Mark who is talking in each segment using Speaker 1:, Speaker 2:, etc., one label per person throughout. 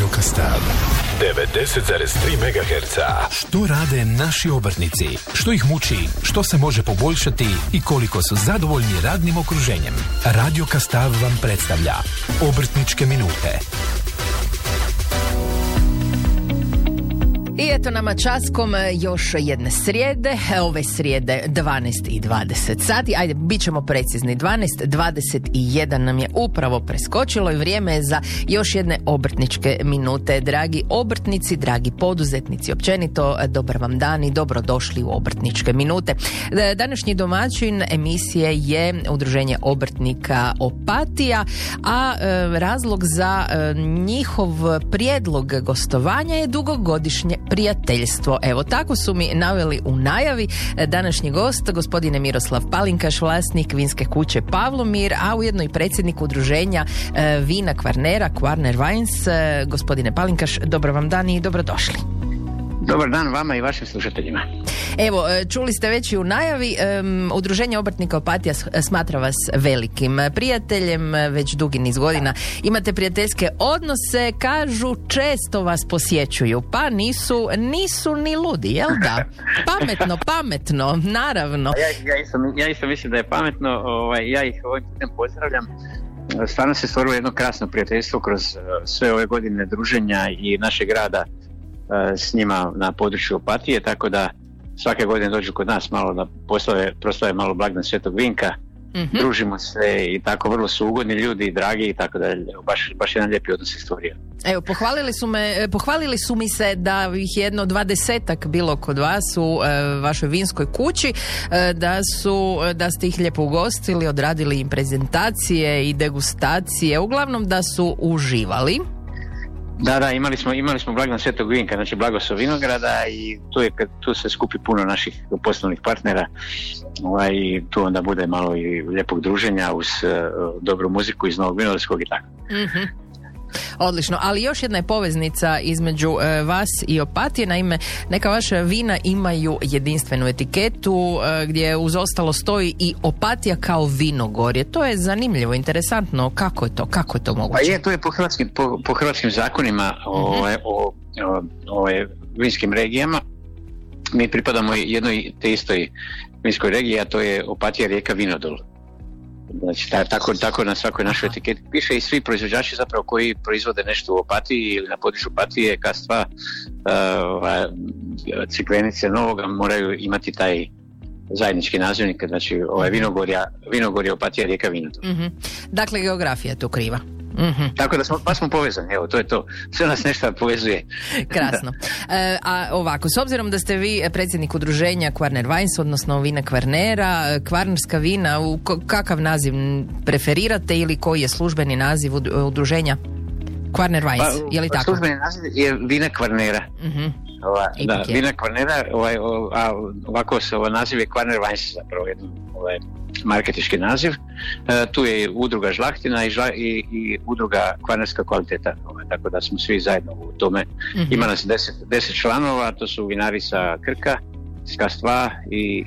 Speaker 1: Radio Kastav 90,3 MHz. Što rade naši obrtnici? Što ih muči? Što se može poboljšati? I koliko su zadovoljni radnim okruženjem? Radio Kastav vam predstavlja Obrtničke minute.
Speaker 2: I eto nama časkom još jedne srijede, ove srijede 12:20 sati, ajde, bit ćemo precizni, 12:21 nam je upravo preskočilo i vrijeme je za još jedne obrtničke minute. Dragi obrtnici, dragi poduzetnici, općenito, dobar vam dan i dobrodošli u obrtničke minute. Današnji domaćin emisije je Udruženje obrtnika Opatija, a razlog za njihov prijedlog gostovanja je dugogodišnje prijateljstvo. Evo, tako su mi naveli u najavi. Današnji gost, gospodine Miroslav Palinkaš, vlasnik vinske kuće Pavlomir, a ujedno i predsjednik udruženja vina Kvarnera, Kvarner Wines. Gospodine Palinkaš, dobar vam dan i dobrodošli.
Speaker 3: Dobar dan vama i vašim slušateljima.
Speaker 2: Evo, čuli ste već i u najavi, Udruženje obrtnika Opatija smatra vas velikim prijateljem, već dugi niz godina imate prijateljske odnose, kažu često vas posjećuju, pa nisu ni ludi, jel da? Pametno, naravno.
Speaker 3: Ja isto mislim da je pametno, ja ih ovim putem pozdravljam. Stvarno se stvorilo jedno krasno prijateljstvo kroz sve ove godine druženja i našeg rada s njima na području Opatije, tako da svake godine dođu kod nas malo da proslave malo blagdan Svetog Vinka, družimo se i tako, vrlo su ugodni ljudi i dragi i tako da baš jedan lijepi odnos se stvorio.
Speaker 2: Evo, pohvalili su mi se da ih jedno 20-ak bilo kod vas u vašoj vinskoj kući, da ste ih lijepo ugostili, odradili im prezentacije i degustacije, uglavnom da su uživali.
Speaker 3: Da, imali smo blagdan Svetog Vinka, znači blagoslov vinograda, i tu se skupi puno naših poslovnih partnera, i tu onda bude malo i lijepog druženja uz dobru muziku iz Novog Vinodolskog i tako.
Speaker 2: Mm-hmm. Odlično, ali još jedna je poveznica između vas i Opatije. Naime, neka vaša vina imaju jedinstvenu etiketu gdje uz ostalo stoji i Opatija kao vinogorje. To je zanimljivo, interesantno. Kako je to moguće?
Speaker 3: Pa to je po hrvatskim zakonima o vinskim regijama. Mi pripadamo jednoj te istoj vinskoj regiji, a to je Opatija rijeka Vinodol. Znači, tako na svakoj našoj etiketi piše, i svi proizvođači zapravo koji proizvode nešto u Opatiji ili na području Opatije, Kastva, Crikvenice, Novoga, moraju imati taj zajednički nazivnik, znači vinogorje Opatija rijeka Vinodol.
Speaker 2: Mm-hmm. Dakle, geografija je tu kriva.
Speaker 3: Mm-hmm. Tako da smo povezani, evo, to je to. Sve nas nešto povezuje.
Speaker 2: Krasno. A ovako, s obzirom da ste vi predsjednik udruženja Kvarner Wines, odnosno vina Kvarnera, kvarnerska vina, kakav naziv preferirate ili koji je službeni naziv udruženja Kvarner Wines, je li tako?
Speaker 3: Službeni naziv je vina Kvarnera.
Speaker 2: Mm-hmm.
Speaker 3: Vina Kvarnera, ovako se naziv je Kvarner Wines, zapravo jedan marketički naziv. Tu je udruga Žlahtina i udruga Kvarnerska kvaliteta, tako da smo svi zajedno u tome. Mm-hmm. Ima nas 10 članova, to su vinari sa Krka, s Kastva i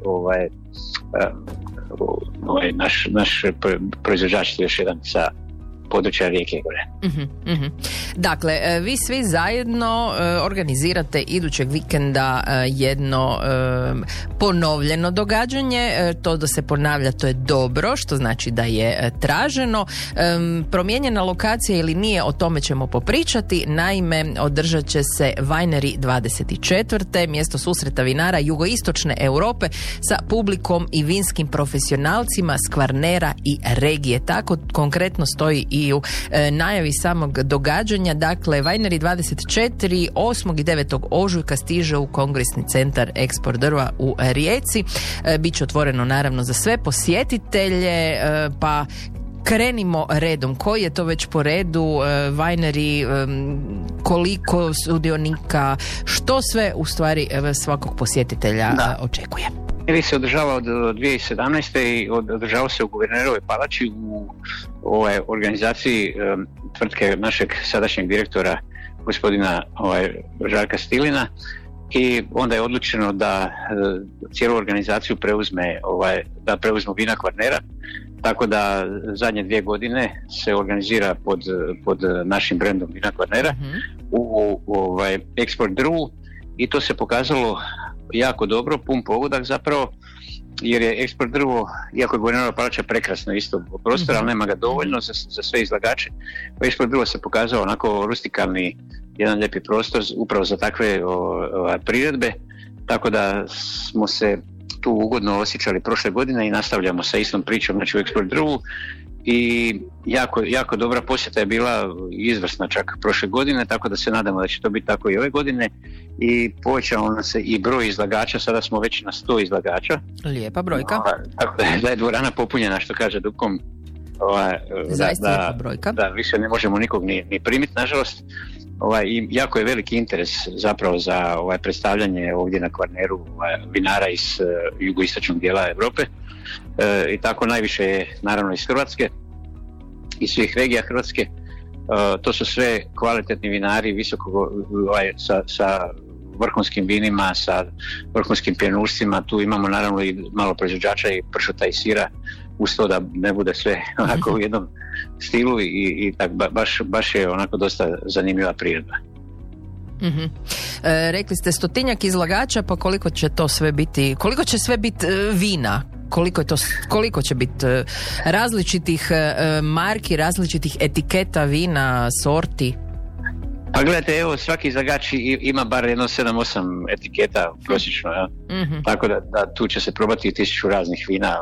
Speaker 3: naš proizvođač još jedan sa područja rijeke gore.
Speaker 2: Mm-hmm. Dakle, vi svi zajedno organizirate idućeg vikenda jedno ponovljeno događanje. To da se ponavlja, to je dobro, što znači da je traženo. Promijenjena lokacija ili nije, o tome ćemo popričati. Naime, održat će se Winery 24. mjesto susreta vinara jugoistočne Europe sa publikom i vinskim profesionalcima s Kvarnera i regije. Tako konkretno stoji i u najavi samog događanja. Dakle, Winery 24 8. i 9. ožujka stiže u Kongresni centar Eksport drva u Rijeci. Biće otvoreno naravno za sve posjetitelje, pa krenimo redom. Koji je to već po redu Winery, koliko sudionika, što sve u stvari svakog posjetitelja očekuje?
Speaker 3: Ili se održava od 2017. i održava se u Guvernerovoj palači u organizaciji tvrtke našeg sadašnjeg direktora gospodina Žarka Stilina, i onda je odlučeno da cijelu organizaciju da preuzmu vina Kvarnera, tako da zadnje 2 godine se organizira pod našim brendom vina Kvarnera u Export Brew i to se pokazalo jako dobro, pun pogodak zapravo, jer je Export Drvo, iako je Gvarnerova palača prekrasno isto prostor, ali nema ga dovoljno za sve izlagače. Export Drvo se pokazao onako rustikalni, jedan lijepi prostor upravo za takve priredbe, tako da smo se tu ugodno osjećali prošle godine i nastavljamo sa istom pričom, znači u Export Drvu, i jako dobra posjeta je bila, izvrsna čak prošle godine, tako da se nadamo da će to biti tako i ove godine, i povećao nam se i broj izlagača, sada smo već na 100 izlagača.
Speaker 2: Lijepa brojka.
Speaker 3: Tako da je dvorana popunjena, što kaže Dupkom.
Speaker 2: Zaista lijepa brojka.
Speaker 3: Da, više ne možemo nikog ni primiti, nažalost. I jako je veliki interes zapravo za predstavljanje ovdje na Kvarneru vinara iz jugoistočnog dijela Europe, i tako najviše je naravno iz Hrvatske, iz svih regija Hrvatske. To su sve kvalitetni vinari visoko sa vrhunskim vinima, sa vrhunskim pjenušcima. Tu imamo naravno i malo proizvođača i pršuta i sira, uz to da ne bude sve onako u jednom stilu, i tak, baš je onako dosta zanimljiva priredba.
Speaker 2: Mm-hmm. Rekli ste 100-tinjak izlagača, pa koliko će to sve biti, koliko će sve biti vina? Koliko će biti različitih marki, različitih etiketa vina, sorti?
Speaker 3: Pa gledajte, evo, svaki izlagač ima bar jedno 7-8 etiketa prosječno, ja? Mm-hmm. Tako da tu će se probati 1000 raznih vina,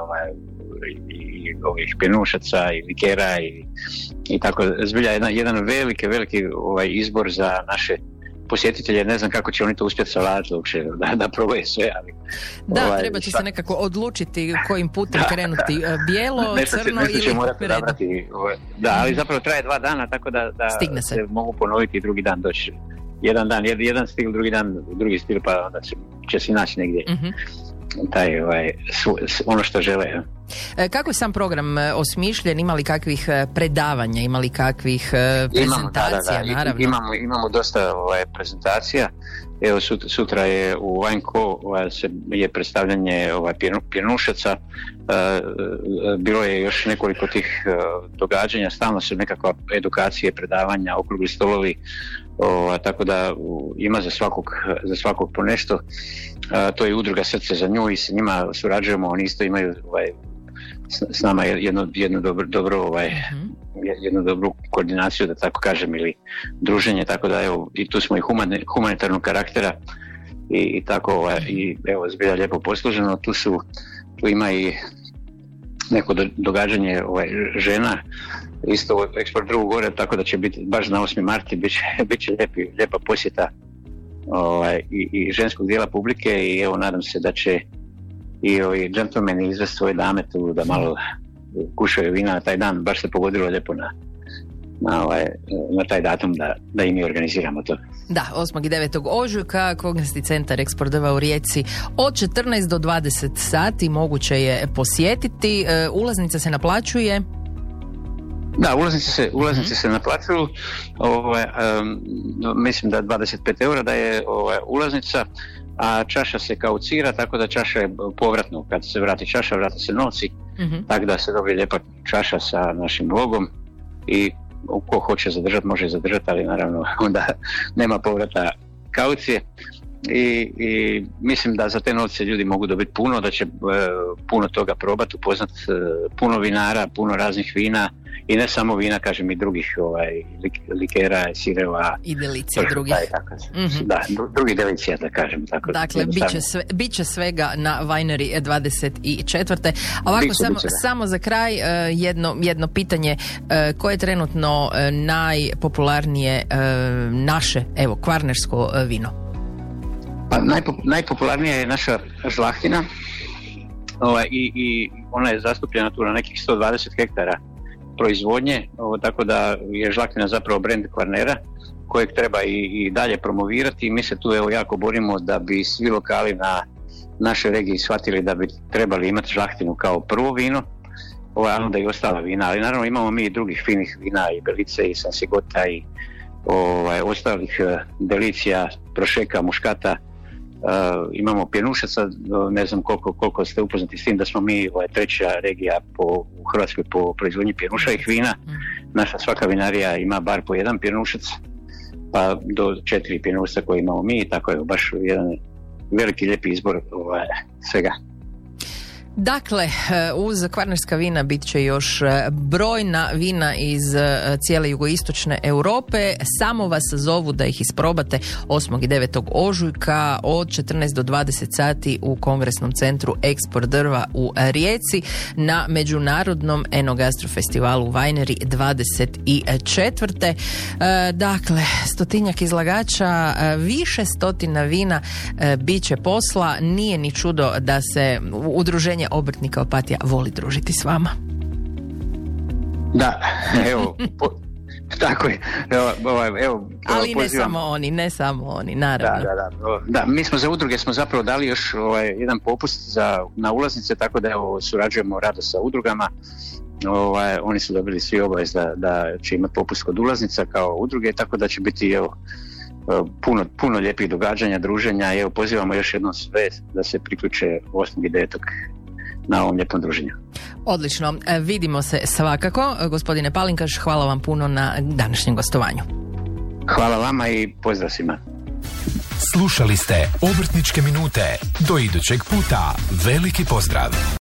Speaker 3: i ovih pjenušaca i likera i tako, zbilja jedan veliki izbor za naše posjetitelje. Ne znam kako će oni to uspjeti savladati uopće, da probaju sve, ali...
Speaker 2: Da, treba će se nekako odlučiti kojim putem krenuti, bijelo, crno ili red.
Speaker 3: Da, ali zapravo traje 2 dana, tako da se mogu ponoviti i drugi dan doći. Jedan stil, drugi stil, pa onda će se naći negdje. Mm-hmm. Ono što žele.
Speaker 2: Kako je sam program osmišljen? Ima li kakvih predavanja, ima li kakvih prezentacija?
Speaker 3: Naravno. Imamo dosta prezentacija. Evo, sutra je u Wine.co je predstavljanje pjenušaca. Bilo je još nekoliko tih događanja, stalno su nekakva edukacije, predavanja, okrugli stolovi, tako da ima za svakog po nešto. To je udruga Srce za nju i s njima surađujemo, oni isto imaju s nama jednu dobru koordinaciju, da tako kažem, ili druženje, tako da evo, i tu smo i humanitarnog karaktera i tako, i evo, zbilja lijepo posluženo. Tu ima i neko događanje žena, isto u Export Brew gore, tako da će biti baš na 8. marti, bit će lijepa posjeta i ženskog dijela publike, i evo, nadam se da će i ovi džentlmeni izvesti svoje dame tu da malo kušaju vina na taj dan. Baš se pogodilo lijepo na taj datum da i mi organiziramo to.
Speaker 2: Da, 8. i 9. ožujka, Kongresni centar Export Drva u Rijeci od 14 do 20 sati moguće je posjetiti. Ulaznica se naplaćuje?
Speaker 3: Da, ulaznice se naplaćuju, mislim da 25 eura da je ulaznica, a čaša se kaucira, tako da čaša je povratno, kad se vrati čaša, vrati se novci, mm-hmm. Tako da se dobije lijepa čaša sa našim logom, i ko hoće zadržati, može zadržati, ali naravno onda nema povrata kaucije, i mislim da za te novce ljudi mogu dobiti puno, da će puno toga probati, upoznati puno vinara, puno raznih vina, i ne samo vina, kažem, i drugih likera, sireva
Speaker 2: i delicija drugih.
Speaker 3: Mm-hmm. Da, drugi delicija, da kažem tako.
Speaker 2: Dakle, bit će svega na Winery 24. Ovako, samo za kraj jedno pitanje, koje je trenutno najpopularnije naše, evo, kvarnersko vino?
Speaker 3: Pa najpopularnija je naša žlahtina, i ona je zastupljena tu na nekih 120 hektara proizvodnje, tako da je žlahtina zapravo brend Kvarnera, kojeg treba i dalje promovirati, i mi se tu evo jako borimo da bi svi lokali na našoj regiji shvatili da bi trebali imati žlahtinu kao prvo vino, a onda i ostala vina, ali naravno imamo mi i drugih finih vina, i Belice, i Sansigota, i ostalih delicija, prošeka, muškata, imamo pjenušaca, ne znam koliko ste upoznati s tim da smo mi treća regija u Hrvatskoj po proizvodnji pjenušavih vina. Naša svaka vinarija ima bar po jedan pjenušac, pa do 4 pjenušca koje imamo mi, tako je baš jedan veliki lijepi izbor svega.
Speaker 2: Dakle, uz kvarnerska vina bit će još brojna vina iz cijele jugoistočne Europe. Samo vas zovu da ih isprobate 8. i 9. ožujka od 14 do 20 sati u Kongresnom centru Eksport drva u Rijeci na Međunarodnom Enogastrofestivalu Winery 24. Dakle, 100-tinjak izlagača, više stotina vina, bit će posla. Nije ni čudo da se udruženje obrtnika Opatija voli družiti s vama.
Speaker 3: Da, evo, tako je. Evo,
Speaker 2: ali ne samo oni, naravno.
Speaker 3: Da, mi smo za udruge zapravo dali još jedan popust na ulaznice, tako da surađujemo rado sa udrugama. Oni su dobili svi obavez da će imati popust kod ulaznica kao udruge, tako da će biti puno lijepih događanja, druženja. Evo, pozivamo još jednom sve da se priključe 8. i 9. na ovom lijepom druženju.
Speaker 2: Odlično, vidimo se svakako. Gospodine Palinkaš, hvala vam puno na današnjem gostovanju.
Speaker 3: Hvala vama i pozdrav svima.
Speaker 1: Slušali ste Obrtničke minute. Do idućeg puta. Veliki pozdrav.